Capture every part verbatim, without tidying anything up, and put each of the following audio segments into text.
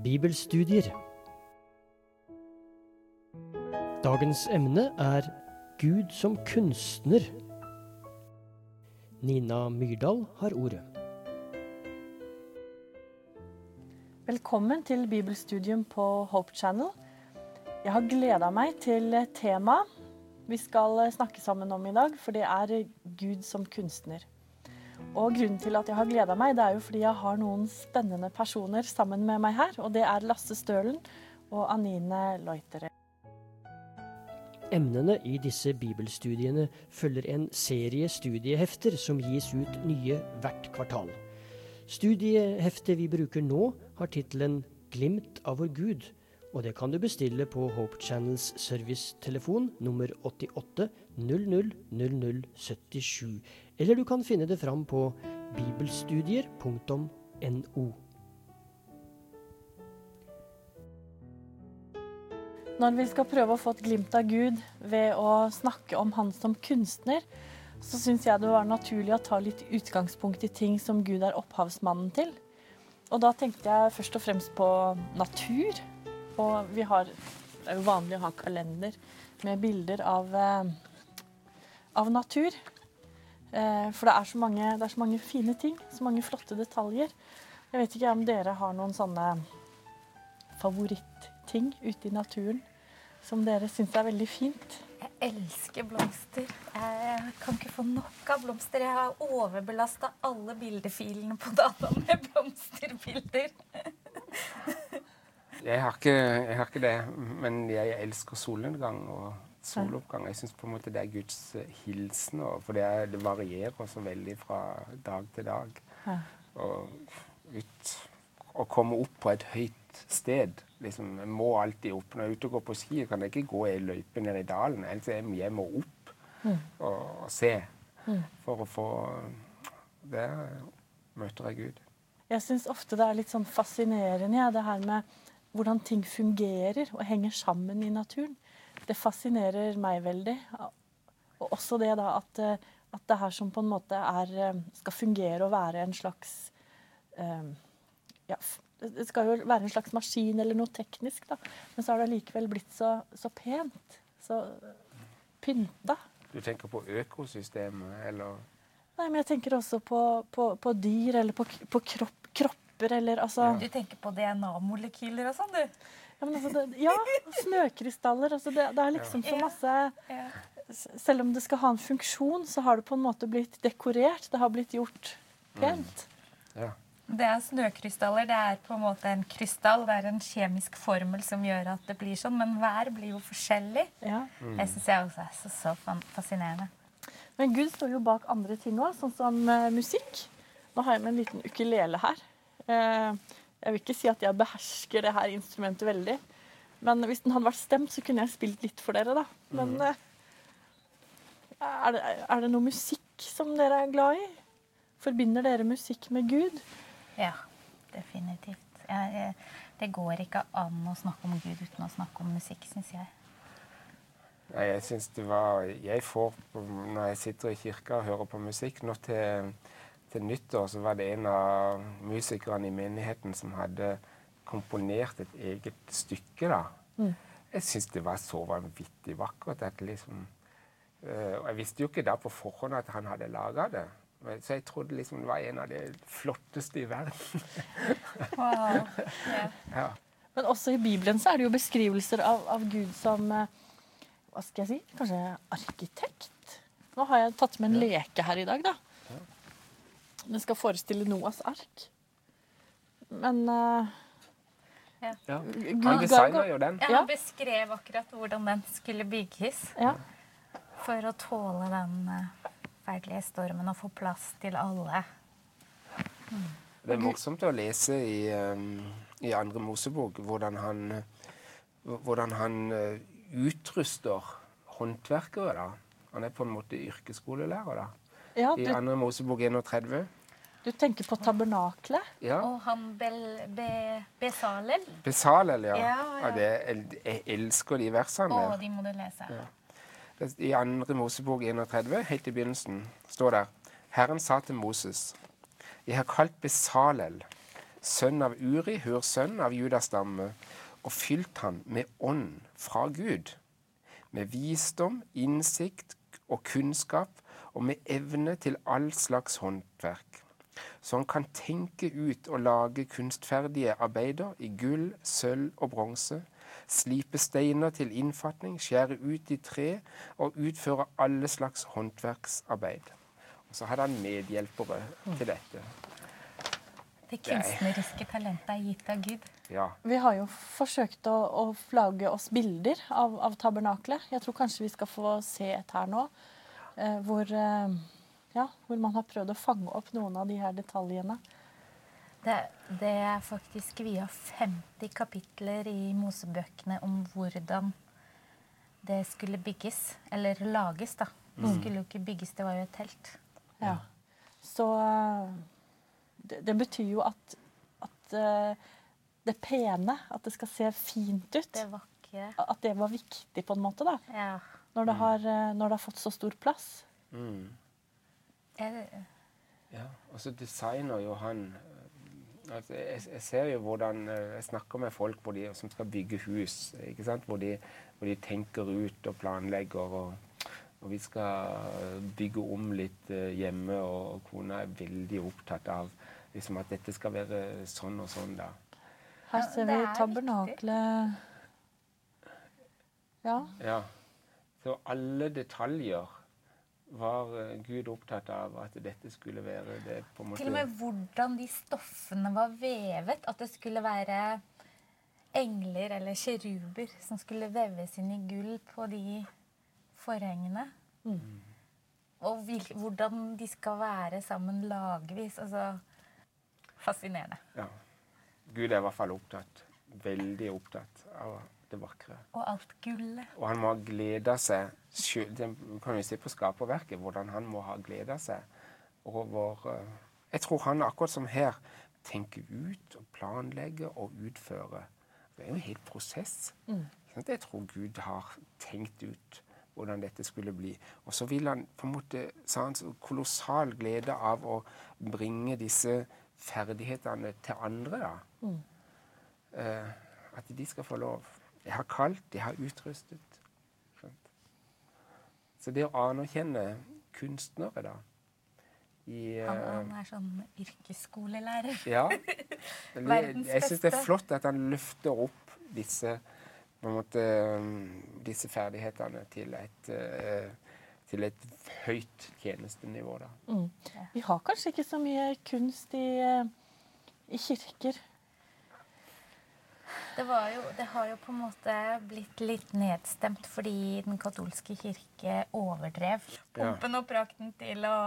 Bibelstudier. Dagens emne er Gud som kunstner. Nina Myrdal har ordet. Velkommen til Bibelstudium på Hope Channel. Jeg har gledet meg til tema vi skal snakke sammen om i dag, for det er Gud som kunstner. Og grunnen til at jeg har gledet meg, det er jo fordi jeg har noen spennende personer sammen med meg her, og det er Lasse Stølen og Anine Leutere. Emnene i disse bibelstudiene følger en serie studiehefter som gis ut nye hvert kvartal. Studieheftet vi bruker nå har titelen Glimt av vår Gud, og det kan du bestille på Hope Channels servicetelefon nummer åttiåtte null null null null syttisju, eller du kan finne det fram på bibelstudier punktum no. Når vi skal prøve å få et glimt av Gud ved å snakke om han som kunstner, så synes jeg det var naturlig å ta litt utgangspunkt i ting som Gud er opphavsmannen til. Og da tenkte jeg først og fremst på natur. Og vi har, det er jo vanlig å ha kalender med bilder av, av natur. For det er, så mange, det er så mange fine ting, så mange flotte detaljer. Jeg vet ikke om dere har noen sånne favorittting ute i naturen som dere synes er veldig fint. Jeg elsker blomster. Jeg kan ikke få nok av blomster. Jeg har overbelastet alle bildefilene på data med blomsterbilder. Jeg har, ikke, jeg har ikke det, men jeg elsker solnedgang og soloppgang. Jeg synes på en måte det er Guds hilsen, for det, er, det varierer så veldig fra dag til dag. Ja. Og ut, å komme opp på et høyt sted, liksom, jeg må alltid opp. Når jeg er ute og går på ski, kan jeg ikke gå i løype ned i dalen, ellers jeg må opp mm. og, og se mm. for å få det møter jeg Gud. Jeg synes ofte det er litt sånn fascinerende, ja, det her med hvordan ting fungerer og henger sammen i naturen. Det fascinerer meg veldig. Og også det da at, at det her som på en måte er, skal fungere og være en slags, um, ja, det skal jo være en slags maskin eller noe teknisk da. Men så har det likevel blitt så, så pent, så pynta. Du tenker på økosystemet, eller? Nei, men jeg tenker også på, på, på dyr eller på, på kropp, kropp. Eller, altså, du tenker på D N A-molekyler og sånn, du? Ja, men altså, det, ja, snøkrystaller. Altså, det, det er liksom så masse... Ja. Selv om det skal ha en funksjon, så har det på en måte blitt dekorert. Det har blitt gjort pent. Mm. Ja. Det er snøkrystaller. Det er på en måte en krystall. Det er en kjemisk formel som gjør at det blir sånn. Men hver blir jo forskjellig. Ja. Mm. Jeg synes jeg også er så, så fascinerende. Men Gud står jo bak andre ting også, sånn som uh, musikk. Nå har jeg med en liten ukulele her. Jeg vil ikke si at jeg behersker det her instrumentet veldig, men hvis den hadde vært stemt, så kunne jeg spilt litt for dere da. Men mm. er, det, er det noe musikk som dere er glad i? Forbinder dere musikk med Gud? Ja, definitivt. Jeg, jeg, det går ikke an å snakke om Gud uten å snakke om musikk, synes jeg. Nei, jeg synes det var, jeg får, når jeg sitter i kirka og hører på musikk, nå til Til nyttår så var det en av musikerne i menigheten som hadde komponert et eget stykke da. Mm. Jeg synes det var så vanvittig vakkert. At liksom, øh, og jeg visste jo ikke da på forhånd at han hadde laget det. Så jeg trodde liksom det var en av de flotteste i verden. Wow. Yeah. Ja. Men også i Bibelen så er det jo beskrivelser av, av Gud som, hva skal jeg si, kanskje arkitekt. Nå har jeg tatt med en ja. leke her i dag da. Det skal forestille Noahs ark. Men uh, ja. Ja. Han designer jo den. Ja, han beskrev akkurat hvordan den skulle bygges. Ja. For å tåle den uh, ferdelige stormen og få plass til alle. Mm. Det er morsomt å lese i, um, i andre Mosebok hvordan han, hvordan han uh, utruster håndverkere da. Han er på en måte yrkesskolelærer da. Ja, du, I andre Mosebok trettien. Du tenker på tabernaklet? Ja. Og han Bel, Be, Besalel. Besalel, ja. ja, ja. ja det, jeg elsker de versene. Å, de må du lese. Ja. I andre Mosebok trettien, helt i begynnelsen, står der, Herren sa til Moses, jeg har kalt Besalel, sønn av Uri, Hurs sønn av Judas stamme, og fylt han med ånd fra Gud, med visdom, innsikt og kunnskap, og med evne til all slags håndverk. Så han kan tenke ut og lage kunstferdige arbeider i gull, sølv og bronse, slipe steiner til innfatning, skjære ut i tre og utføre alle slags håndverksarbeid. Og så hadde han medhjelpere til dette. Det kunstneriske talentet er gitt av Gud. Ja. Vi har jo forsøkt å, å lage oss bilder av, av tabernaklet. Jeg tror kanskje vi skal få se et her nå, eh, hvor, eh, ja, hvor man har prøvd å fange opp noen av de her detaljene. Det, det er faktisk via femti kapitler i Mosebøkene om hvordan det skulle bygges, eller lages da. Det Mm. skulle jo ikke bygges, det var jo et telt. Ja. Så det, det betyr jo at, at uh, det pene, at det skal se fint ut, Det vakre. at det var viktig på en måte da, Ja. når det har, uh, når det har fått så stor plass. Mm. Jeg, Ja, og så designer jo han eh, altså jeg, jeg ser jo hvordan eh, jeg snakker med folk hvor de, som skal bygge hus, ikke sant? Hvor de, hvor de tenker ut og planlegger, og, og vi skal bygge om litt eh, hjemme, og, og kona er veldig opptatt av liksom, at dette skal være sånn og sånn da. Her Ja, ser det vi er tabernaklet. Ja, Ja, så alle detaljer var eh, Gud opptatt av at dette skulle være det på en måte. til og med hvordan de stoffene var vevet, at det skulle være engler eller kjeruber som skulle veves inn i gull på de forhengene. Mm. Og hvil, hvordan de skal være sammen lagvis. Altså, fascinerende. Ja. Gud er i hvert fall opptatt, veldig opptatt av det vakre. Og alt gullet. Og han må ha gledet seg, det kan vi se på skaperverket, hvordan han må ha gledet seg over, jeg tror han akkurat som her, tenker ut og planlegger og utfører. Det er jo en hel prosess. Mm. Jeg tror Gud har tenkt ut hvordan dette skulle bli. Og så vil han på en måte, så han så kolossal glede av å bringe disse ferdighetene til andre da. Mm. Eh, at de skal få lov. Jeg har kalt, jeg har utrustet. Så det å anerkjenne kunstnere da, i, Han, han er sånn yrkesskolelærer. ja, Verdens jeg synes det er beste. flott at han løfter opp disse, på en måte, disse ferdighetene til et, eh, til et høyt tjenestenivå da. Mm. Vi har kanskje ikke så mye kunst i, eh, i kirker. Det, var jo, det har jo på en måte blitt litt nedstemt fordi den katolske kirke overdrev pompen og prakten til å,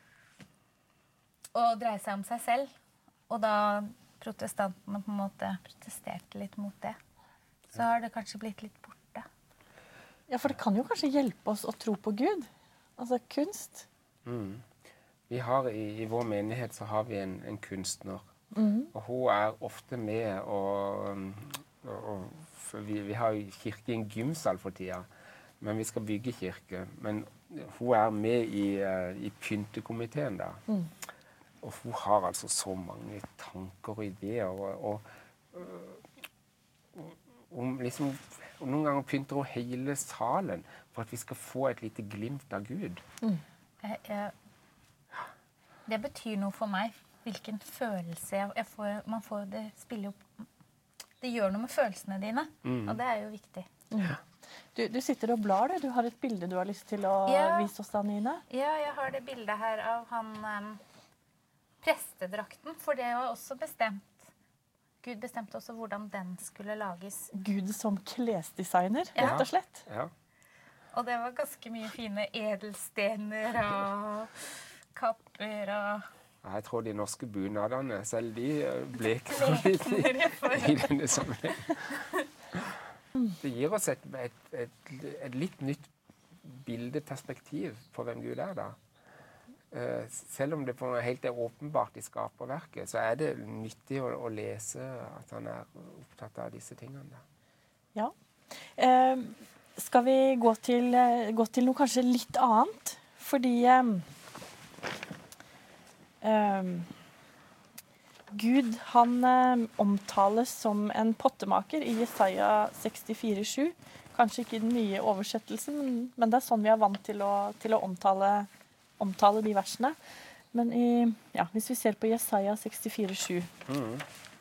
å dreie seg om seg selv. Og da protestantene på en måte protesterte litt mot det, så har det kanskje blitt litt borte. Ja, for det kan jo kanskje hjelpe oss å tro på Gud. Altså kunst. Mm. Vi har i, i vår menighet så har vi en, en kunstner. Mm. Og hun er ofte med, og, og, og vi, vi har jo kirke i en gymsal for tida, men vi skal bygge kirke. Men hun er med i, uh, i pyntekomiteen da. Mm. Og hun har altså så mange tanker og ideer, og, og, og, og liksom, og noen ganger pynter hun hele salen for at vi skal få et lite glimt av Gud. Mm. Jeg, jeg, det betyr noe for meg. Hvilken følelse jeg, jeg får, man får, det spiller jo, det gjør noe med følelsene dine, Mm. og det er jo viktig. Mm. Du, du sitter og blar, du. Du har et bilde du har lyst til å Ja. vise oss da, Nina. Ja, jeg har det bildet her av han um, prestedrakten, for det var også bestemt. Gud bestemte også hvordan den skulle lages. Gud som klesdesigner, Ja. rett og slett. Ja. Og det var ganske mye fine edelstener og kapper og... Jeg tror de norske bunadene, selv de eh, bleker litt i, i denne sammenhengen. Det gir oss et, et, et, et litt nytt bildeperspektiv på hvem Gud er da. Eh, selv om det på en helt er åpenbart i skaperverket, så er det nyttig å, å lese at han er opptatt av disse tingene da. Ja. Eh, skal vi gå til, eh, gå til noe kanskje litt annet? Fordi eh, eh, Gud, han eh, omtales som en pottemaker i Jesaja sekstifire sju. Kanskje ikke i den nye oversettelsen, men, men det er sånn vi er vant til å, til å omtale, omtale de versene. Men i, ja, hvis vi ser på Jesaja sekstifire sju. Mm.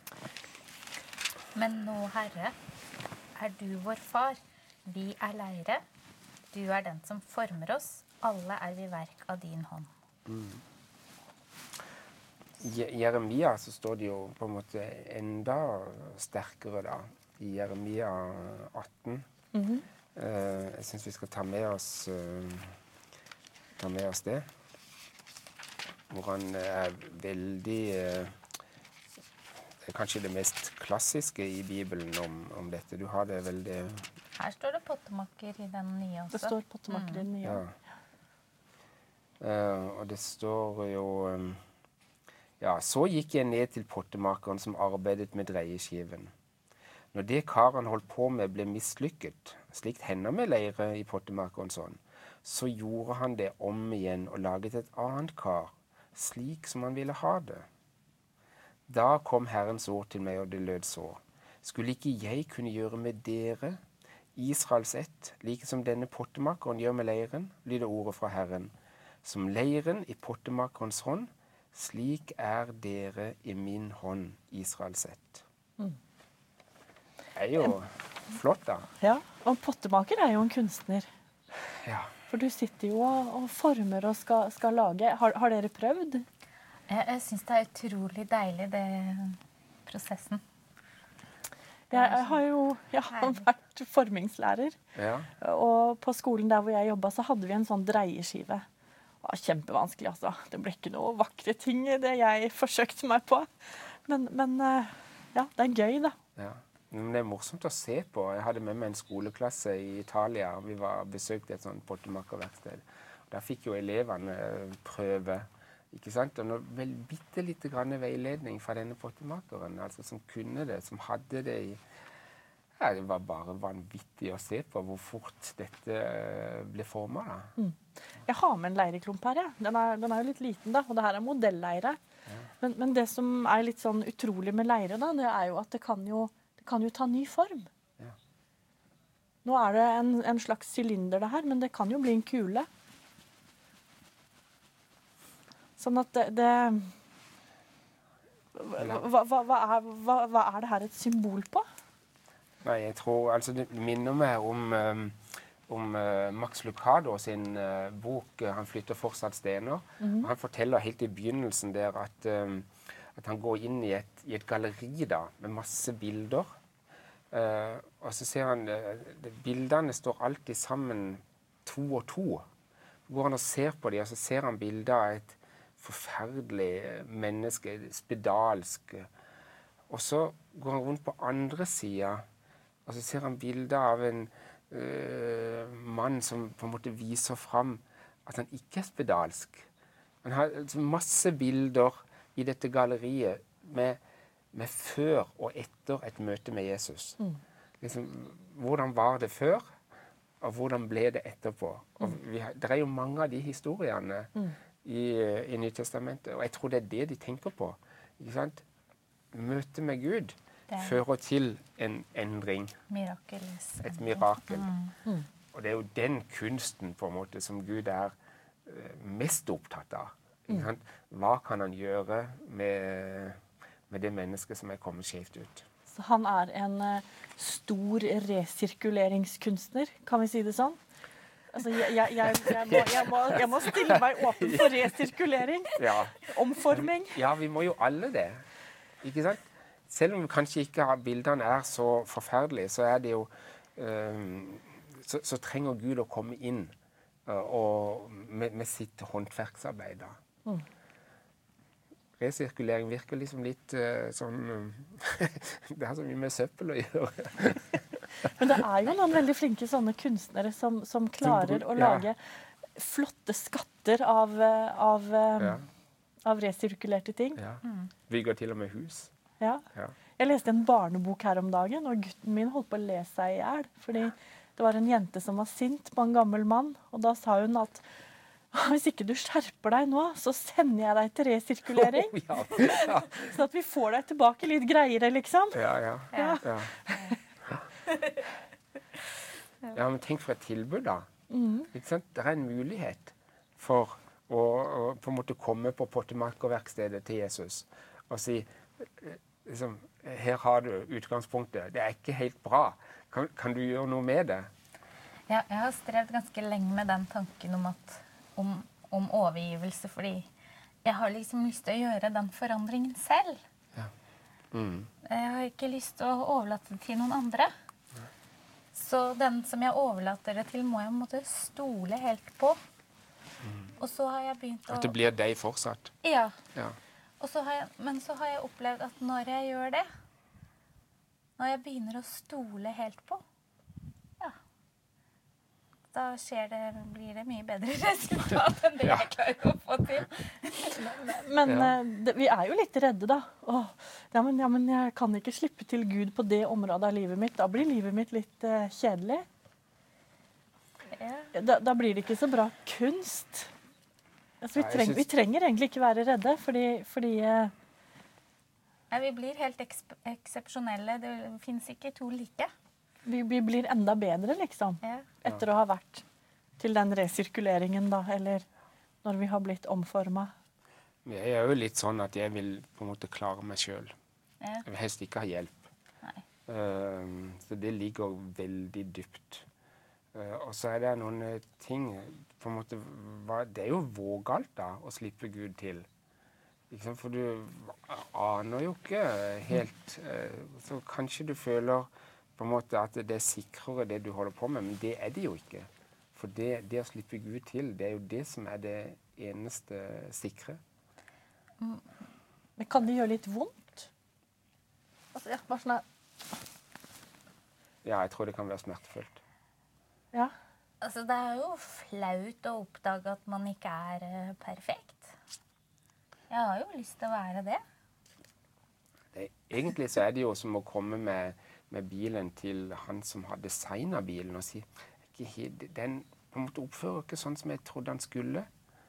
Men nå, Herre, er du vår far. Vi er leire. Du er den som former oss. Alle er vi verk av din hånd. Mm. I Jeremia så står det jo på en måte enda sterkere da, i Jeremia atten. Mm-hmm. uh, jeg synes vi skal ta med oss, uh, ta med oss det. Hvor han er veldig, uh, det er kanskje det mest klassiske i Bibelen om, om dette. Du har det veldig... Her står det pottemaker i den nye også. Det står pottemaker mm. i den nye. Ja. Uh, og det står jo... Um, Ja, så gikk jeg ned til pottemakeren som arbeidet med dreieskiven. Når det kar han holdt på med ble mislykket, slikt hender med leire i pottemakerens hånd, så gjorde han det om igjen og laget et annet kar, slik som han ville ha det. Da kom Herrens ord til meg, og det lød så. Skulle ikke jeg kunne gjøre med dere, Israels ett, like som denne pottemakeren gjør med leiren, lyder ordet fra Herren. Som leiren i pottemakerens hånd, slik er dere i min hånd, Israels ett. Mm. Det er jo flott, da. Ja, og pottemaker er jo en kunstner. Ja. For du sitter jo og, og former og skal, skal lage. Har, har dere prøvd? Jeg, jeg synes det er utrolig deilig, det prosessen. Jeg, jeg har jo jeg har vært formingslærer. Ja. Og på skolen der hvor jeg jobbet, så hadde vi en sånn dreieskive. Det var kjempevanskelig, altså. Det ble ikke noe vakre ting i det jeg forsøkte meg på. Men, men ja, det er gøy, da. Ja. Men det er morsomt å se på. Jeg hadde med meg en skoleklasse i Italia. Vi var besøkt et sånt pottemakerverksted. Der fikk jo elevene prøve, ikke sant? Og noe vel bitte lite grann veiledning fra denne pottemakeren, altså som kunne det, som hadde det i... Ja, det var bare vanvittig å se på hvor fort dette ble formet, da. Mm. Jeg har med en leireklump her, ja. Den er, den er jo litt liten, da, og det her er modelleire. Ja. Men, men det som er litt sånn utrolig med leire, da, det er jo at det kan jo, det kan jo ta ny form. Ja. Nå er det en, en slags sylinder det her, men det kan jo bli en kule. Sånn at det... det hva, hva, hva, er, hva, hva er det her et symbol på? Nei, jeg tror, altså det minner meg om, um, om uh, Max Lucado sin uh, bok uh, Han flytter fortsatt stener. Mm-hmm. Han forteller helt i begynnelsen der at, um, at han går inn i et, i et galleri da, med masse bilder. Uh, og så ser han, uh, det, bildene står alltid sammen to og to. Så går han og ser på dem, og så ser han bilder av et forferdelig menneske, spedalsk. Og så går han rundt på andre siden, og så ser han bilder av en øh, mann som på en måte viser fram at han ikke er spedalsk. Han har altså masse bilder i dette galleriet med, med før og etter et møte med Jesus. Mm. Liksom, hvordan var det før, og hvordan ble det etterpå? Og vi har, det er jo mange av de historiene mm. i, i Nytestamentet, og jeg tror det er det de tenker på. Ikke sant? Møte med Gud fører til en endring. Mirakels. Et mirakel. Mm. Mm. Og det er jo den kunsten på en måte som Gud er uh, mest opptatt av. Mm. Hva kan han gjøre med, med det mennesket som er kommet skjevt ut? Så han er en uh, stor resirkuleringskunstner, kan vi si det sånn? Altså, jeg, jeg, jeg, jeg, må, jeg, må, jeg må stille meg åpen for resirkulering. Ja. Omforming. Ja, vi må jo alle det. Ikke sant? Selv om kanskje ikke bildene er så forferdelige, så er det jo um, så, så trenger Gud å komme inn uh, og med, med sitt håndverksarbeid. Mm. Resirkulering virker liksom litt uh, sånn um, det har så mye med søppel å gjøre. Men det er jo noen veldig flinke sånne kunstnere som, som klarer som, å lage ja. flotte skatter av, av, um, ja. av resirkulerte ting. Ja. Mm. Bygger til og med hus. Ja. ja. Jeg leste en barnebok her om dagen, og gutten min holdt på å le seg i hjel. Fordi det var en jente som var sint på en gammel mann, og da sa hun at Hvis ikke du skjerper deg nå, så sender jeg deg til resirkulering. Oh, ja. Ja. Sånn at vi får deg tilbake litt greiere, liksom. Ja, ja. Ja. Ja. Ja, men tenk for et tilbud, da. Mm. Ikke sant? Det er en mulighet for å, å på en måte komme på pottemakerverkstedet til Jesus og si liksom, her har du utgangspunktet. Det er ikke helt bra. Kan, kan du gjøre noe med det? Ja, jeg har strevd ganske lenge med den tanken om, at, om, om overgivelse, fordi jeg har liksom lyst til å gjøre den forandringen selv. Ja. Mm. Jeg har ikke lyst til å overlate det til noen andre. Så den som jeg overlater det til, må jeg måtte stole helt på. Mm. Og så har jeg begynt å... At det blir deg fortsatt? Ja. Ja. Og så har jeg, men så har jeg opplevd at når jeg gjør det, når jeg begynner å stole helt på, ja, da skjer det, blir det mye bedre resultat enn det ja. jeg klarer å få til. Men ja. det, vi er jo litt redde, da. Åh, ja, men, ja, men jeg kan ikke slippe til Gud på det området av livet mitt. Da blir livet mitt litt uh, kjedelig. Ja. Da, da blir det ikke så bra kunst. Altså, vi, treng, vi trenger egentlig ikke være redde, fordi, fordi uh, ja, vi blir helt eksp eksepsjonelle. Det finnes ikke to like. Vi, vi blir enda bedre, liksom. Ja. Etter å ha vært til den resirkuleringen, da. Eller når vi har blitt omformet. Jeg er jo litt sånn at jeg vil på en måte klare meg selv. Ja. Jeg vil helst ikke ha hjelp. Nei. Uh, så det ligger veldig dypt. Uh, og så er det noen uh, ting på en måte, hva, det er jo vågalt da å slippe Gud til. Ikke sant? For du aner jo ikke helt, uh, så kanskje du føler på en måte at det er sikrere det du holder på med, men det er det jo ikke. For det, det å slippe Gud til, det er jo det som er det eneste sikre. Mm. Men kan det gjøre litt vondt? Altså, ja, bare sånn her. Ja, jeg tror det kan være smertefullt. Ja. Altså, det er jo flaut å oppdage at man ikke er uh, perfekt. Jeg har jo lyst til å være det. det. Egentlig så er det jo som å komme med, med bilen til han som har designet bilen og si, den på en måte oppfører ikke sånn som jeg trodde han skulle.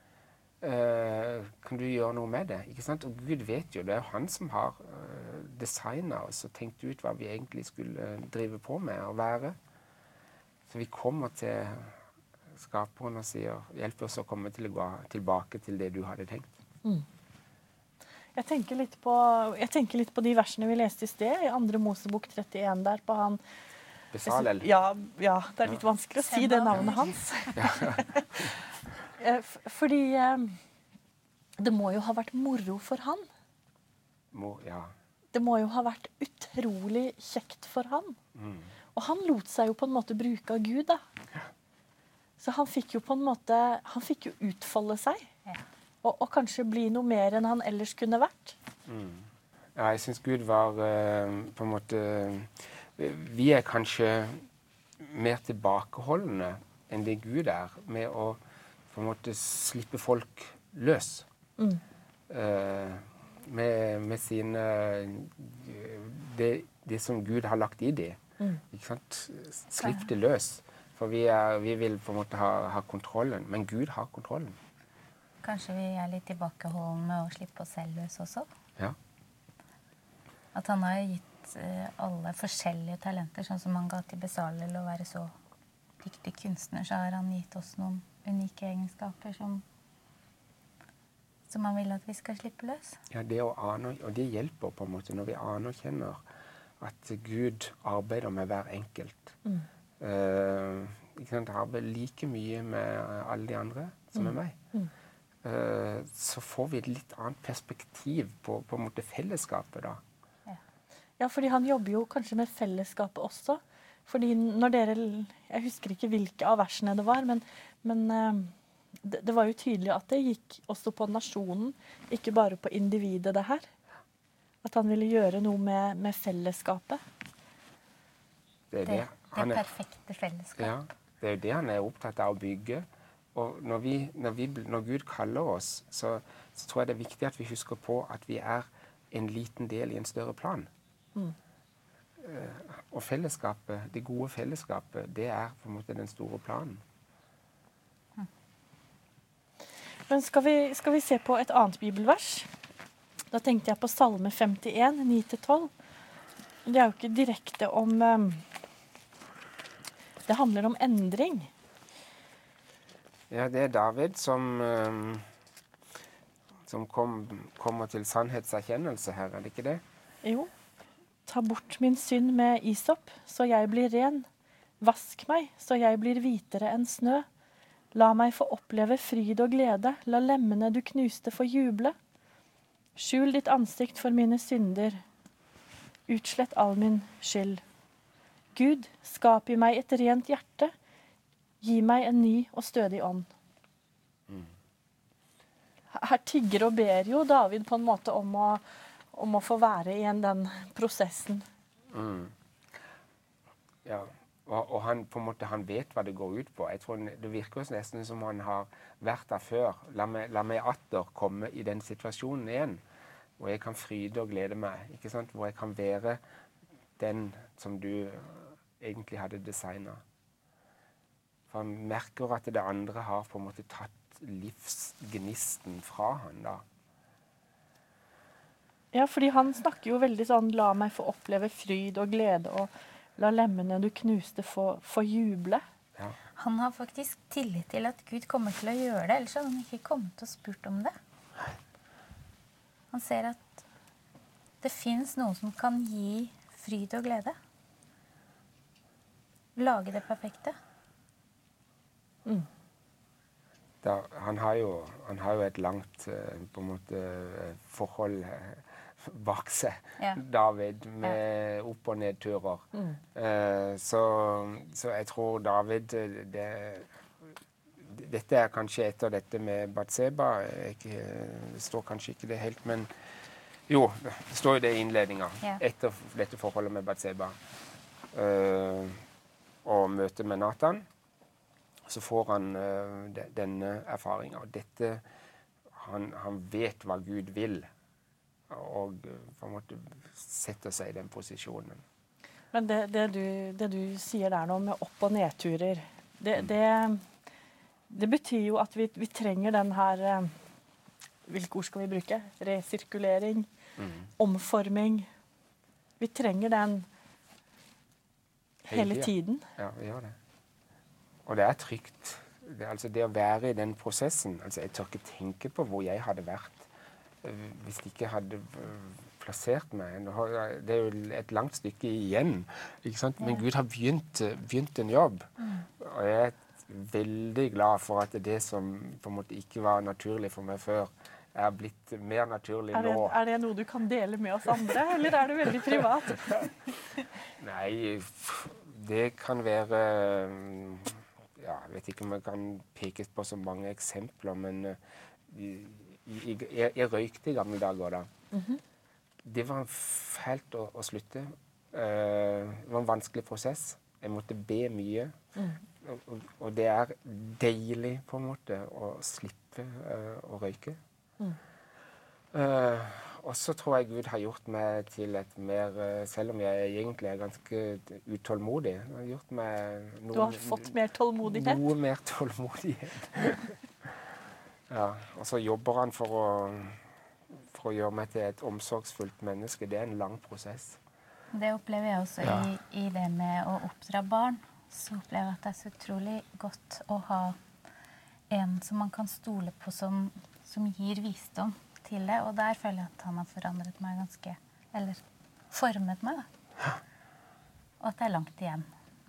Uh, kan du gjøre noe med det? Ikke sant? Og Gud vet jo, det er han som har uh, designet oss og tenkt ut hva vi egentlig skulle drive på med og være. Så vi kommer til skaperen og sier, hjelp oss å komme til å gå tilbake til det du hadde tenkt. Mm. Jeg, tenker litt på, jeg tenker litt på de versene vi leste i sted, i andre Mosebok trettien, der på han... Besalel. Ja, ja, det er litt ja. vanskelig å si det navnet hans. Fordi eh, det må jo ha vært moro for han. Må, ja. Det må jo ha vært utrolig kjekt for han. Mm. Og han lot seg jo på en måte bruke av Gud, da. Ja. Så han fikk jo på en måte, han fikk jo utfolde seg. Ja. Og, og kanskje bli noe mer enn han ellers kunne vært. Mm. Ja, jeg synes Gud var uh, på en måte... Vi er kanskje mer tilbakeholdende enn det Gud er, med å på en måte slippe folk løs. Mm. Uh, med, med sine... Det, det som Gud har lagt i dem. Mm. Ikke sant? Slipp det løs. For vi, er, vi vil på en måte ha, ha kontrollen. Men Gud har kontrollen. Kanskje vi er litt tilbakeholdne med å slippe oss selv løs også? Ja. At han har gitt uh, alle forskjellige talenter, sånn som han ga til Besalel å være så dyktig kunstner, så har han gitt oss noen unike egenskaper som, som han vil at vi skal slippe løs. Ja, det å ane, og det hjelper på en måte når vi anerkjenner at Gud arbeider med hver enkelt. Mm. Uh, ikke sant? Han arbeider like mye med alle de andre som mm. er meg. Mm. Uh, så får vi et litt annet perspektiv på, på en måte fellesskapet da. Ja. ja, fordi han jobber jo kanskje med fellesskapet også. Fordi når dere, jeg husker ikke hvilke av versene det var, men, men uh, det, det var jo tydelig at det gikk også på nasjonen, ikke bare på individet det her. At han ville gjøre noe med, med fellesskapet. Det er, det. Det, det er perfekte fellesskap. Ja, det er jo det han er opptatt av å bygge. Og når, vi, når, vi, når Gud kaller oss, så, så tror jeg det er viktig at vi husker på at vi er en liten del i en større plan. Mm. Uh, og fellesskapet, det gode fellesskapet, det er på en måte den store planen. Men skal vi, skal vi se på et annet bibelvers? Da tenkte jeg på Salme femtien, ni til tolv. Det er jo ikke direkte om um, Det handler om endring. Ja, det er David som, um, som kom, kommer til sannhetserkjennelse her, er det ikke det? Jo. Ta bort min synd med isop, så jeg blir ren. Vask meg, så jeg blir hvitere enn snø. La meg få oppleve fryd og glede. La lemmene du knuste få juble. Skjul ditt ansikt for mine synder. Utslett all min skyld. Gud, skap i meg et rent hjerte. Gi meg en ny og stødig ånd. Mm. Her tigger og ber jo David på en måte om å, om å få være igjen den prosessen. Mm. Ja, og, og han, på en måte, han vet hva det går ut på. Jeg tror Det virker nesten som han har vært der før. La meg, la meg atter komme i den situasjonen igjen, hvor jeg kan fryde og glede meg. Ikke sant? Hvor jeg kan være den som du egentlig hadde designet. For han merker at det andre har på en måte tatt livsgnisten fra han da. Ja, fordi han snakker jo veldig sånn, la meg få oppleve fryd og glede, og la lemmene du knuste få, få juble. Ja. Han har faktisk tillit til at Gud kommer til å gjøre det, ellers hadde han ikke kommet og spurt om det. Han ser at det finnes noe som kan gi fryd og glede. Lage det perfekte. Mm. Da, han, har jo, han har jo et langt på en måte, forhold bak seg, Ja. David, med opp- og nedturer. Mm. Eh, så, så jeg tror David det, Dette er kanskje etter dette med Batseba. Det står kanskje ikke det helt, men jo, det står jo det i innledninga. Ja. Etter dette forholdet med Batseba eh, og møtet med Nathan, så får han uh, de, denne erfaringen. Og dette, han, han vet hva Gud vil, og uh, på en måte setter seg i den posisjonen. Men det, det, du, det du sier der nå med opp- og nedturer, det, Mm. det, det betyr jo at vi, vi trenger den her, uh, hvilke ord skal vi bruke? Resirkulering, Mm. omforming. Vi trenger den hele tiden. Ja, vi gjør det. Og det er trygt. Det, altså det å være i den prosessen, altså jeg tør ikke tenke på hvor jeg hadde vært uh, hvis de ikke hadde uh, plassert meg. Det er jo et langt stykke igjen, ikke sant? Men Gud har begynt, begynt en jobb. Mm. Og jeg er veldig glad for at det som på en måte ikke var naturlig for meg før, er blitt mer naturlig er det, nå. Er det noe du kan dele med oss andre, eller er det veldig privat? Nei, det kan være ja, jeg vet ikke om jeg kan peke på så mange eksempler, men uh, jeg, jeg, jeg røykte i gamle dager da. Mm-hmm. Det var fælt å, å slutte. Uh, det var en vanskelig prosess. Jeg måtte be mye. Mm. Og, og, og det er deilig på en måte å slippe uh, å røyke. Mm. Uh, og så tror jeg Gud har gjort meg til et mer, selv om jeg egentlig er ganske utålmodig, har gjort meg noe, du har fått mer tålmodighet? Noe mer tålmodighet. Ja, og så jobber han for å, for å gjøre meg til et omsorgsfullt menneske. Det er en lang prosess. Det opplever jeg også ja. i, i det med å oppdra barn. Så opplever jeg at det er så utrolig godt å ha en som man kan stole på, som, som gir visdom til det, og der føler jeg at han har forandret meg ganske, eller formet meg da. Og at det er langt igjen.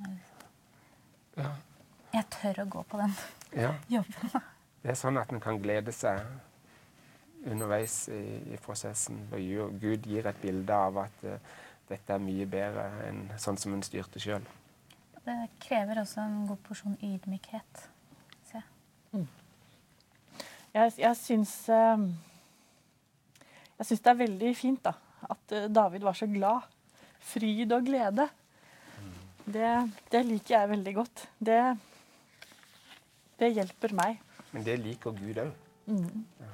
Ja. Jeg tør å gå på den ja. jobben. Det er sånn at man kan glede seg underveis i, i prosessen. Og Gud gir et bilde av at uh, dette er mye bedre enn sånn som en styrte selv. Det krever også en god porsjon ydmykhet. Se. Mm. Jeg, jeg syns... Uh, Jeg syns det er veldig fint da, at David var så glad. Fryd og glede. Det, det liker jeg veldig godt. Det, det hjelper meg. Men det liker Gud òg. Mm. Ja.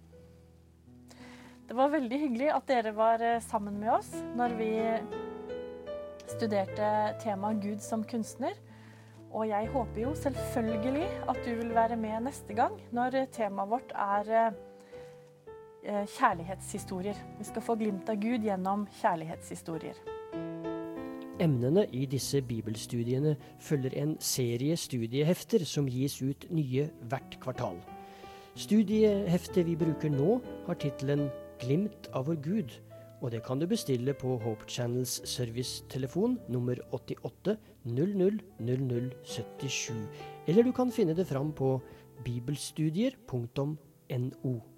Det var veldig hyggelig at dere var sammen med oss når vi studerte temaet Gud som kunstner. Og jeg håper jo selvfølgelig at du vil være med neste gang, når temaet vårt er eh, kjærlighetshistorier. Vi skal få glimt av Gud gjennom kjærlighetshistorier. Emnene i disse bibelstudiene følger en serie studiehefter som gis ut nye hvert kvartal. Studieheftet vi bruker nå har titelen Glimt av vår Gud, og det kan du bestille på Hope Channels servicetelefon nummer åttiåtte null null null null syttisju, eller du kan finne det fram på bibelstudier punktum no.